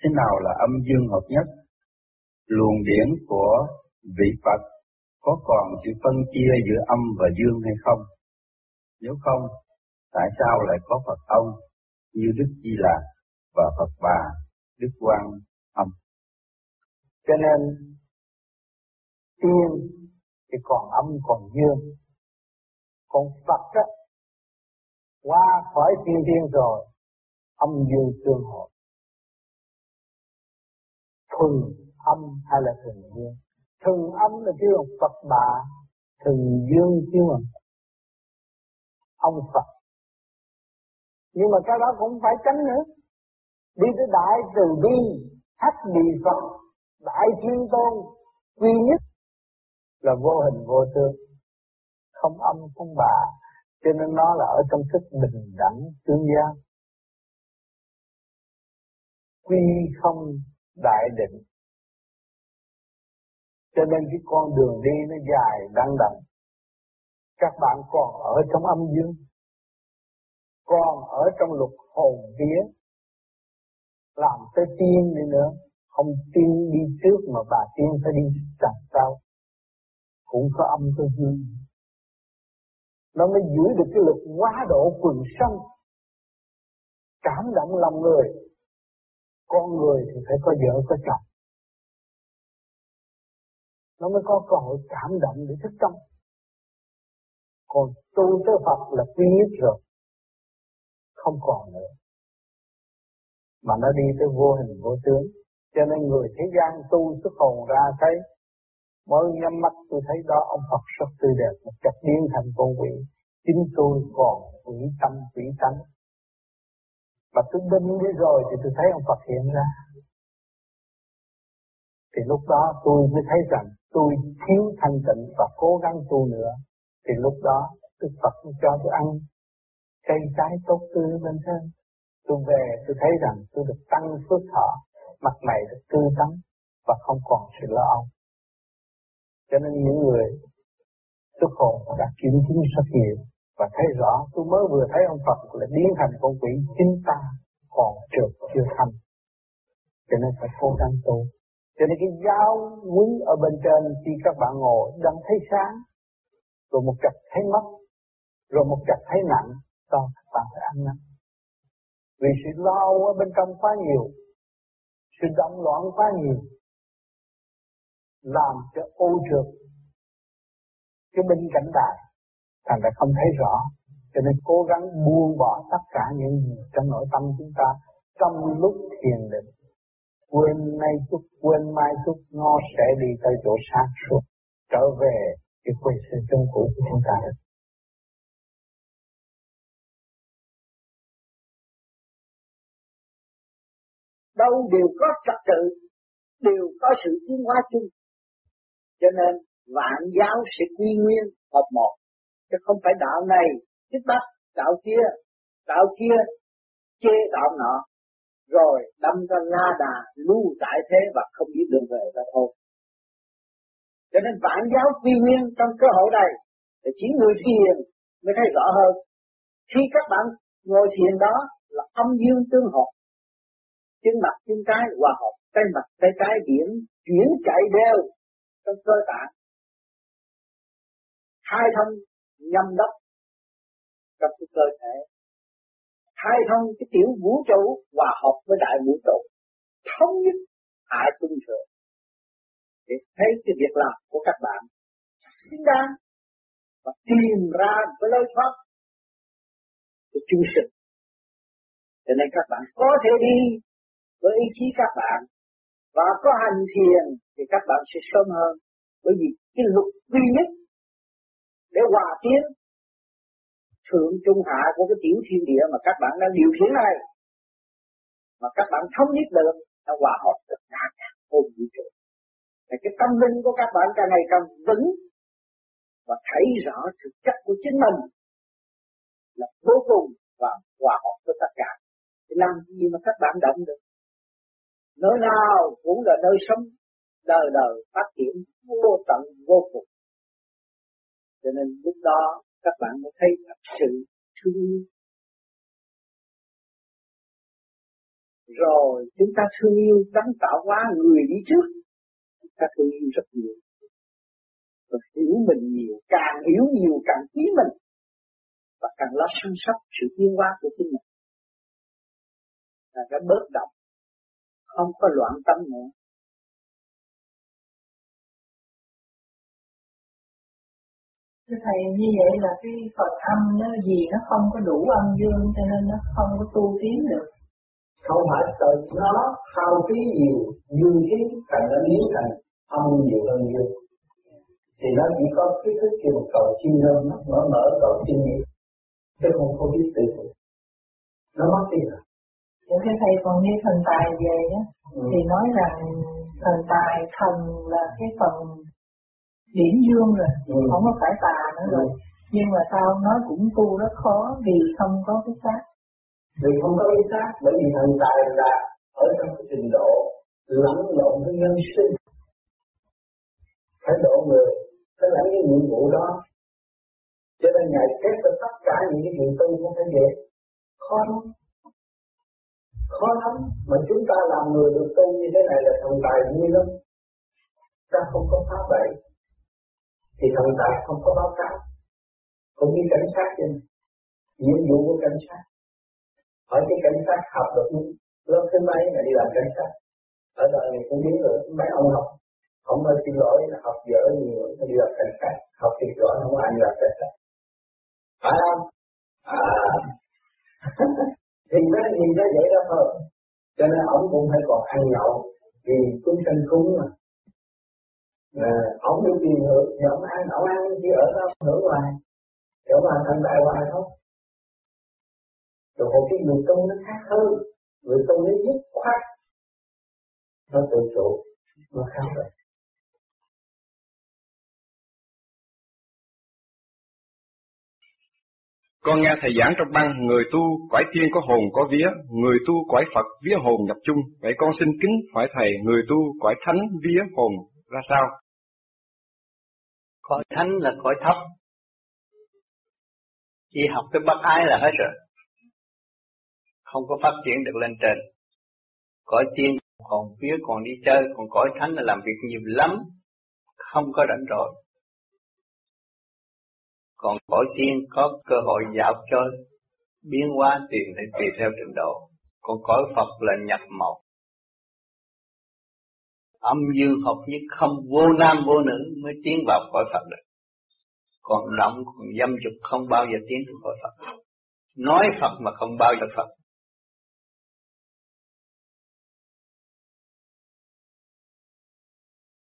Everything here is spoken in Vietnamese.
Thế nào là âm dương hợp nhất? Luồng điển của vị Phật có còn sự phân chia giữa âm và dương hay không? Nếu không, tại sao lại có Phật ông như Đức Di Lặc và Phật Bà, Đức Quan Âm? Cho nên tiên thì còn âm còn dương, còn Phật á qua khỏi thiên tiên rồi, âm dương tương hợp. Thuần âm hay là thuần dương? Thuần âm là kêu là Phật Bà, thuần dương kêu là ông Phật. Nhưng mà cái đó cũng phải tránh nữa. Đi tới đại từ bi, thất bì Phật, đại thiên tôn, duy nhất là vô hình vô tướng, không âm không bà, cho nên nó là ở trong thức bình đẳng tương giao. Quy không đại định, cho nên cái con đường đi nó dài đăng đẳng. Các bạn còn ở trong âm dương, còn ở trong lục hồn vía, làm tới tiên đi nữa, không tiên đi trước mà bà tiên phải đi đằng sau, cũng có âm có dương. Nó mới giữ được cái lực quá độ quần sanh, cảm động lòng người. Con người thì phải có vợ có chồng, nó mới có cơ hội cảm động để thức tâm. Còn tu tới Phật là duy nhất rồi, không còn nữa, mà nó đi tới vô hình vô tướng. Cho nên người thế gian tu xuất hồn ra thấy, mới nhắm mắt tôi thấy đó ông Phật rất tươi đẹp, một cách biến thành con quỷ. Chính tôi còn quỷ tâm quỷ tánh, mà tôi đinh đi rồi thì tôi thấy ông Phật hiện ra. Thì lúc đó tôi mới thấy rằng tôi thiếu thanh tịnh và cố gắng tu nữa. Thì lúc đó Đức Phật cho tôi ăn cây trái tốt tươi bên trên. Tôi về tôi thấy rằng tôi được tăng phước thọ, mặt mày được tươi tắn và không còn sự lo âu. Cho nên những người xuất hồn đã kiểm chứng rất nhiều và thấy rõ. Tôi mới vừa thấy ông Phật là biến thành con quỷ, chính ta còn trượt chưa thành. Cho nên phải cố gắng tu. Cho nên cái giáo huấn ở bên trên khi các bạn ngồi đang thấy sáng, rồi một chập thấy mất, rồi một chập thấy nặng, đó các bạn phải ăn năn. Vì sự lo âu ở bên trong quá nhiều, sự động loạn quá nhiều, làm cho ô trượt cái bên cảnh đại, thành ra không thấy rõ. Cho nên cố gắng buông bỏ tất cả những gì trong nội tâm chúng ta trong lúc thiền định. Quên nay chút, quên mai chút, nó sẽ đi tới chỗ sáng suốt, trở về cái quê hương chân cũ của chúng ta. Đâu đều có trật tự, đều có sự tiến hóa chung. Cho nên vạn giáo sẽ quy nguyên hợp một, chứ không phải đạo này thích bắt đạo kia chê đạo nọ, rồi đâm ra la đà lưu tại thế và không biết đường về ra thôi. Cho nên vạn giáo quy nguyên trong cơ hội này thì chỉ người thiền mới thấy rõ hơn. Khi các bạn ngồi thiền đó là âm dương tương hợp, chân mặt chân trái hòa hợp, tay mặt tay trái điển chuyển chạy đều trong cơ tạng, khai thông nhâm đốc trong cái cơ thể, khai thông cái tiểu vũ trụ hòa hợp với đại vũ trụ, thống nhất hạ trung thượng để thấy cái việc làm của các bạn chính đáng và tìm ra cái lối thoát của chúng sinh. Cho nên các bạn có thể đi với ý chí các bạn và có hành thiền thì các bạn sẽ sớm hơn, bởi vì cái luật duy nhất để hòa tiến thượng trung hạ của cái tiểu thiên địa mà các bạn đang điều khiển này, mà các bạn thống nhất được, nó hòa hợp được cả hồn vũ trụ. Thì cái tâm linh của các bạn càng ngày càng vững và thấy rõ thực chất của chính mình là vô cùng và hòa hợp với tất cả. Thì làm gì mà các bạn động được? Nơi nào cũng là nơi sống đời đời phát triển vô tận vô cùng. Cho nên lúc đó các bạn mới thấy thật sự thương yêu. Thì Rồi chúng ta thương yêu tánh tạo hóa người đi trước. Chúng ta thương yêu rất nhiều. Rồi hiểu mình nhiều, càng hiểu nhiều càng quý mình. Và càng lo săn sóc sự tiến hóa của chính mình. Là cái bớt động. Không có loạn tâm nữa. Thưa Thầy, như vậy là cái phần âm nó gì nó không có đủ âm dương cho nên nó không có tu tiến được. Không phải tự nó hao phí nhiều, dương khí thành nó biến thành âm nhiều hơn dương. Thì nó chỉ có cái thức kêu cầu xin hơn, nó mở cầu xin nhiều. Chứ không có biết tự phụ. Nó mất đi rồi. Thưa Thầy, còn như thần tài về á, thì nói rằng thần tài, thần là cái phần điển dương rồi, không có phải tà nữa rồi. Nhưng mà sao nói cũng tu rất khó vì không có cái xác. Vì không có cái xác, bởi vì thần tài là ở trong cái trình độ lẫn lộn với nhân sinh. Phải độ người, phải lãnh cái nhiệm vụ đó. Cho nên Ngài xét cho tất cả những cái chuyện tu không phải dễ. Khó lắm. Khó lắm. Mà chúng ta làm người được tu như thế này là thần tài vui lắm. Ta không có phá bậy. Thì thần tài không có báo cáo. Cũng như cảnh sát vậy. Nhiệm vụ của cảnh sát. Hỏi cái cảnh sát học được lớp thứ mấy là đi làm cảnh sát. Ở đời này cũng biết rồi, mấy ông học. Không ơi xin lỗi là học dở nhiều, đi làm cảnh sát. Học thì giỏi không có ai đi làm cảnh sát. Phải không? Thì nó nhìn ra vậy đó thôi. Cho nên ông cũng phải còn ăn nhậu. Vì chúng sanh cúng mà. Ông được tiền hưởng, thì ông ăn chỉ ở đó hưởng hoài. Thì ông ăn thành đại hoài thôi. Rồi một cái người tu nó khác hơn. Người tu nó dứt khoát. Nó tự chủ. Nó khác rồi. Con nghe Thầy giảng trong băng, người tu cõi thiên có hồn có vía, người tu cõi Phật vía hồn nhập chung. Vậy con xin kính hỏi Thầy, người tu cõi thánh vía hồn ra sao? Cõi thánh là cõi thấp. Chỉ học cái bác ái là hết rồi. Không có phát triển được lên trên. Cõi tiên còn vía còn đi chơi, còn cõi thánh là làm việc nhiều lắm. Không có rảnh rỗi. Còn cõi tiên có cơ hội dạo chơi, biến hóa tùy theo trình độ. Còn cõi Phật là nhập màu. Âm dương hợp nhất, không vô nam vô nữ mới tiến vào cõi Phật được. Còn động, còn dâm dục không bao giờ tiến vào cõi Phật. Nói Phật mà không bao giờ Phật.